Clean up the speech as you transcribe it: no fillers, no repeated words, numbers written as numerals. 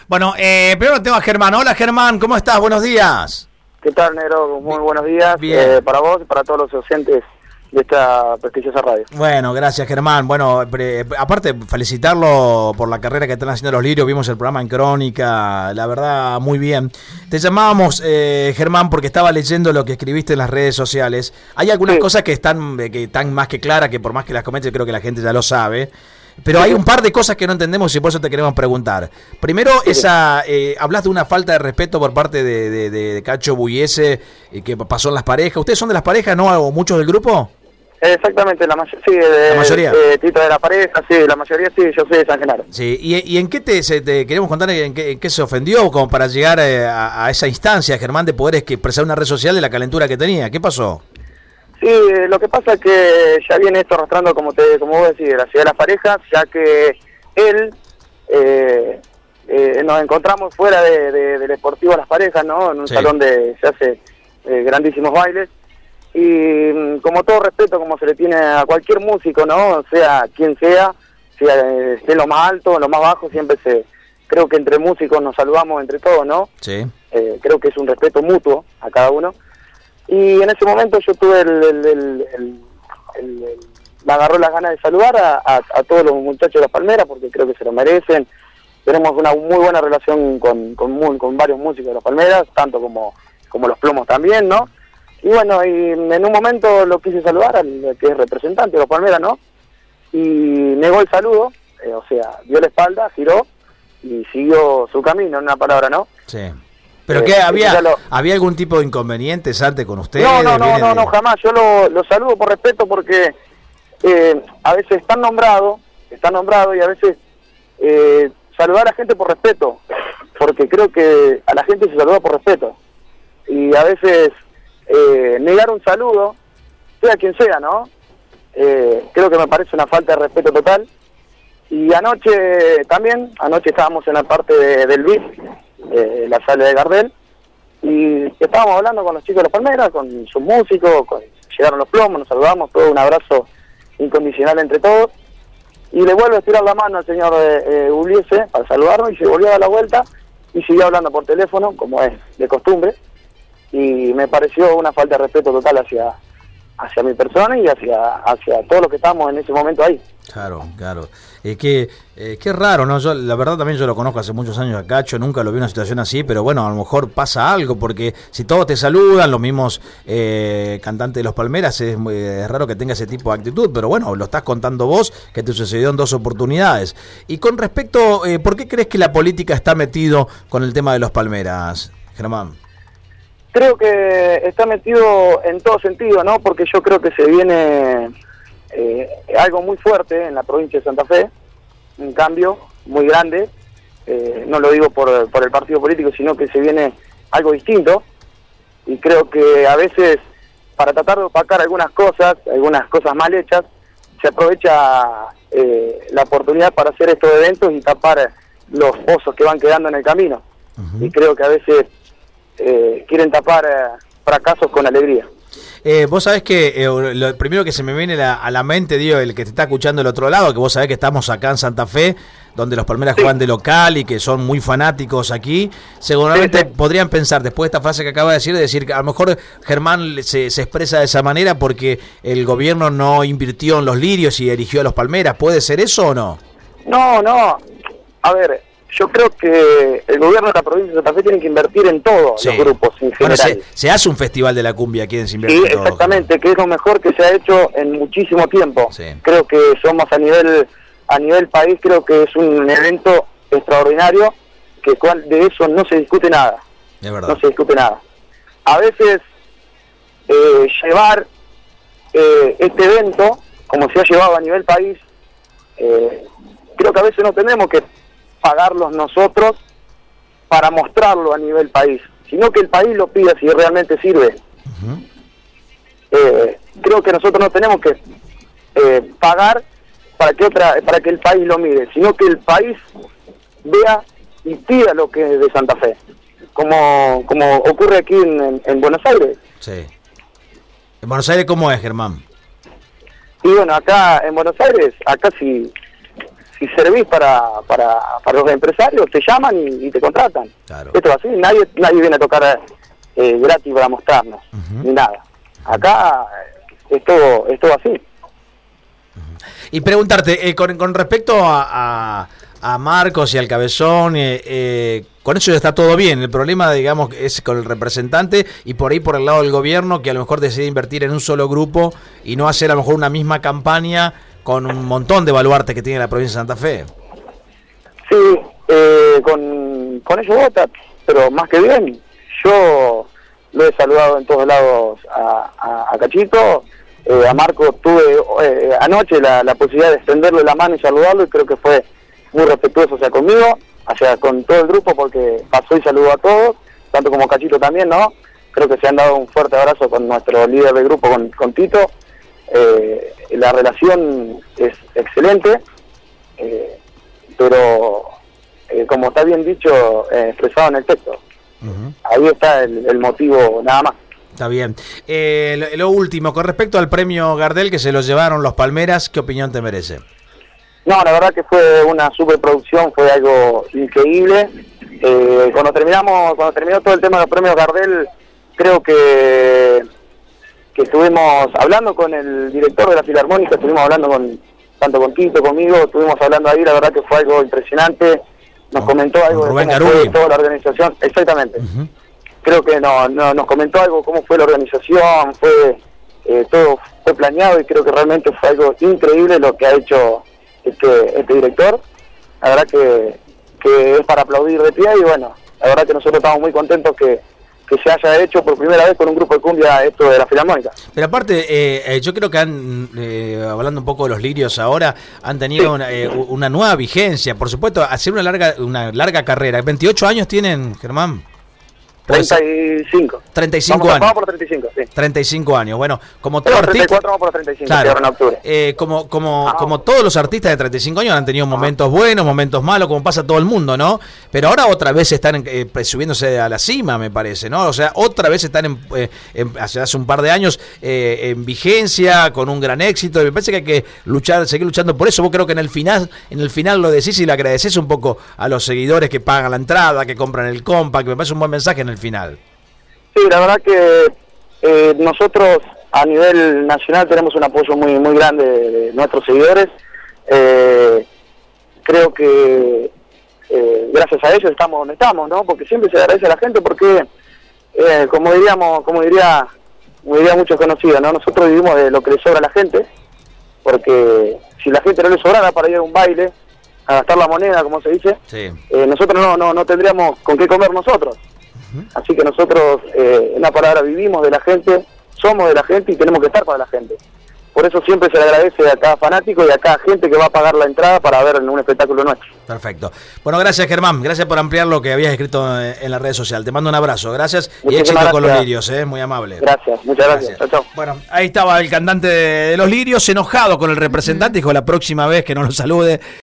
Bueno, primero tengo a Germán. Hola Germán, ¿cómo estás? Buenos días. ¿Qué tal, Negro? Muy buenos días para vos y para todos los docentes de esta prestigiosa radio. Bueno, gracias Germán. Bueno, aparte felicitarlo por la carrera que están haciendo los lirios, vimos el programa en Crónica, la verdad muy bien. Te llamábamos, Germán, porque estaba leyendo lo que escribiste en las redes sociales. Hay algunas cosas que están más que claras, que por más que las comentes creo que la gente ya lo sabe. Pero hay un par de cosas que no entendemos y por eso te queremos preguntar. Primero, hablas de una falta de respeto por parte de Cacho Pugliese que pasó en las parejas. ¿Ustedes son de las parejas, no? ¿O muchos del grupo? Exactamente, la mayoría. Tito de la pareja, sí, la mayoría sí, yo soy de San Genaro. Sí, ¿y en qué te queremos contar en qué se ofendió como para llegar a esa instancia, Germán, de poder expresar una red social de la calentura que tenía? ¿Qué pasó? Sí, lo que pasa es que ya viene esto arrastrando, como vos decís, la ciudad de las parejas, ya que él, nos encontramos fuera del Deportivo Las Parejas, ¿no? En un salón de se hace grandísimos bailes, y como todo respeto, como se le tiene a cualquier músico, ¿no? Sea quien sea esté en lo más alto, en lo más bajo, siempre creo que entre músicos nos saludamos entre todos, ¿no? Sí. Creo que es un respeto mutuo a cada uno. Y en ese momento yo tuve me agarró las ganas de saludar a todos los muchachos de Las Palmeras, porque creo que se lo merecen. Tenemos una muy buena relación con varios músicos de Las Palmeras, tanto como los Plomos también, ¿no? Y bueno, y en un momento lo quise saludar al que es representante de Las Palmeras, ¿no? Y negó el saludo, dio la espalda, giró y siguió su camino, en una palabra, ¿no? Sí. ¿Pero qué? ¿Había algún tipo de inconveniente, Sante, con ustedes? No, jamás. Yo lo saludo por respeto porque a veces están nombrados y a veces saludar a la gente por respeto, porque creo que a la gente se saluda por respeto. Y a veces negar un saludo, sea quien sea, ¿no? Creo que me parece una falta de respeto total. Y anoche estábamos en la parte del VIP, la sala de Gardel, y estábamos hablando con los chicos de Las Palmeras, con sus músicos, llegaron los Plomos, nos saludamos, todo un abrazo incondicional entre todos, y le vuelvo a estirar la mano al señor Pugliese para saludarnos, y se volvió a dar la vuelta y siguió hablando por teléfono, como es de costumbre, y me pareció una falta de respeto total hacia mi persona y hacia todos los que estábamos en ese momento ahí. Claro. Qué raro, ¿no? Yo, la verdad, también yo lo conozco hace muchos años a Cacho, nunca lo vi en una situación así, pero bueno, a lo mejor pasa algo, porque si todos te saludan, los mismos cantantes de Los Palmeras, es raro que tenga ese tipo de actitud, pero bueno, lo estás contando vos, que te sucedió en 2 oportunidades. Y con respecto, ¿por qué crees que la política está metido con el tema de Los Palmeras, Germán? Creo que está metido en todo sentido, ¿no? Porque yo creo que se viene algo muy fuerte en la provincia de Santa Fe, un cambio muy grande, no lo digo por el partido político, sino que se viene algo distinto, y creo que a veces, para tratar de opacar algunas cosas mal hechas, se aprovecha la oportunidad para hacer estos eventos y tapar los pozos que van quedando en el camino. Uh-huh. Y creo que a veces quieren tapar fracasos con alegría. Vos sabés que lo primero que se me viene a la mente, digo, el que te está escuchando del otro lado, que vos sabés que estamos acá en Santa Fe, donde los Palmeras juegan de local y que son muy fanáticos aquí, seguramente podrían pensar, después de esta frase que acaba de decir que a lo mejor Germán se expresa de esa manera porque el gobierno no invirtió en los lirios y eligió a los Palmeras. ¿Puede ser eso o no? No. A ver, yo creo que el gobierno de la provincia de Santa Fe tiene que invertir en todos los grupos en general. Bueno, se hace un festival de la cumbia aquí en Sinvertir. Sí, exactamente, que es lo mejor que se ha hecho en muchísimo tiempo. Sí. Creo que somos a nivel país, creo que es un evento extraordinario, que de eso no se discute nada. Es verdad. No se discute nada. A veces llevar este evento, como se ha llevado a nivel país, creo que a veces no tenemos que pagarlos nosotros para mostrarlo a nivel país, sino que el país lo pida si realmente sirve. Uh-huh. Creo que nosotros no tenemos que pagar para que el país lo mire, sino que el país vea y pida lo que es de Santa Fe, como ocurre aquí en Buenos Aires. Sí. ¿En Buenos Aires cómo es, Germán? Y bueno, acá en Buenos Aires, acá si si servís para los empresarios, te llaman y te contratan. Claro. Esto es así, nadie viene a tocar gratis para mostrarnos, ni nada. Acá es todo así. Y preguntarte, con respecto a Marcos y al Cabezón, con eso ya está todo bien. El problema, digamos, es con el representante y por ahí por el lado del gobierno, que a lo mejor decide invertir en un solo grupo y no hacer a lo mejor una misma campaña con un montón de baluartes que tiene la provincia de Santa Fe. Sí, con ellos vota, pero más que bien, yo lo he saludado en todos lados a Cachito. A Marco tuve anoche la posibilidad de extenderle la mano y saludarlo, y creo que fue muy respetuoso hacia conmigo, hacia con todo el grupo, porque pasó y saludó a todos, tanto como Cachito también, ¿no? Creo que se han dado un fuerte abrazo con nuestro líder de grupo, con Tito. La relación es excelente, pero como está bien dicho, expresado en el texto. Ahí está el motivo nada más. Está bien. Lo último, con respecto al premio Gardel que se lo llevaron los Palmeras, ¿qué opinión te merece? No, la verdad que fue una superproducción, fue algo increíble. Cuando terminó todo el tema de los premios Gardel, creo que estuvimos hablando con el director de la Filarmónica, estuvimos hablando tanto con Tito, conmigo, estuvimos hablando ahí, la verdad que fue algo impresionante. Nos comentó algo de cómo fue toda la organización. Exactamente. Creo que nos comentó algo, cómo fue la organización, todo fue planeado, y creo que realmente fue algo increíble lo que ha hecho este director. La verdad que es para aplaudir de pie, y bueno, la verdad que nosotros estamos muy contentos que se haya hecho por primera vez con un grupo de cumbia esto de la Filarmónica. Pero aparte, yo creo que hablando un poco de los Lirios ahora, han tenido una nueva vigencia. Por supuesto, hacer una larga carrera. ¿28 años tienen, Germán? 35. 35 vamos, años. Vamos por 35, sí. 35 años. Bueno, como todo 34 artista, vamos por 35, claro, en octubre. Como todos los artistas de 35 años han tenido momentos buenos, momentos malos, como pasa a todo el mundo, ¿no? Pero ahora otra vez están subiéndose a la cima, me parece, ¿no? O sea, otra vez están hace un par de años en vigencia, con un gran éxito, y me parece que hay que seguir luchando por eso. Vos creo que en el final lo decís y le agradecés un poco a los seguidores que pagan la entrada, que compran el compa, que me parece un buen mensaje en el final. Sí, la verdad que nosotros a nivel nacional tenemos un apoyo muy muy grande de nuestros seguidores. Creo que gracias a ellos estamos donde estamos, ¿no? Porque siempre se agradece a la gente, porque como diría muchos conocidos, ¿no? Nosotros vivimos de lo que le sobra a la gente, porque si la gente no le sobrara para ir a un baile, a gastar la moneda, como se dice, sí, nosotros no tendríamos con qué comer nosotros. Así que nosotros, en una palabra, vivimos de la gente, somos de la gente y tenemos que estar para la gente. Por eso siempre se le agradece a cada fanático y a cada gente que va a pagar la entrada para ver un espectáculo nuestro. Perfecto. Bueno, gracias, Germán. Gracias por ampliar lo que habías escrito en las redes sociales. Te mando un abrazo. Gracias. Muchísimas y éxito gracias. Con los Lirios, muy amable. Gracias, muchas gracias. Chao, chao. Bueno, ahí estaba el cantante de los Lirios, enojado con el representante, dijo la próxima vez que no lo salude.